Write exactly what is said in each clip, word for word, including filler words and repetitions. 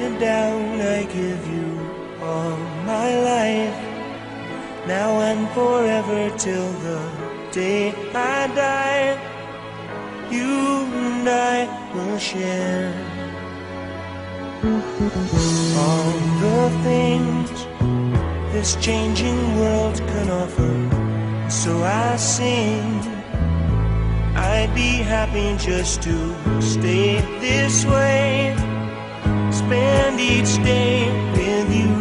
it down, I give you all my life, now and forever till the day I die. You and I will share all the things this changing world can offer. So I sing, I'd be happy just to stay this way, spend each day with you.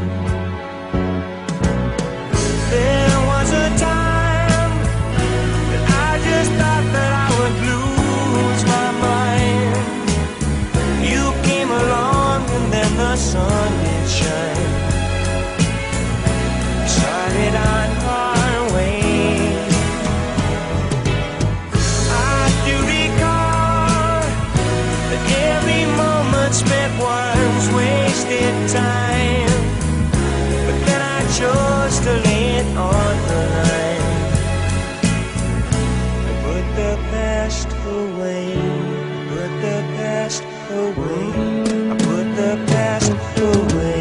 There was a time that I just thought that I would lose my mind. You came along and then the sun did shine. Started on our way. I do recall that every moment spent was wasted time, but then I chose to lay it on the line. I put the past away, put the past away, I put the past away.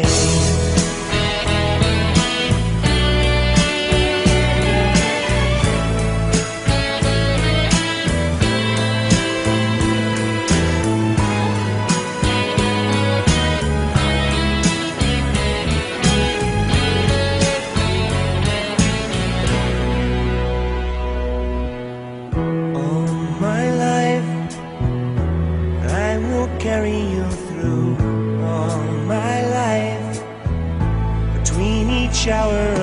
Carry you through all my life, between each hour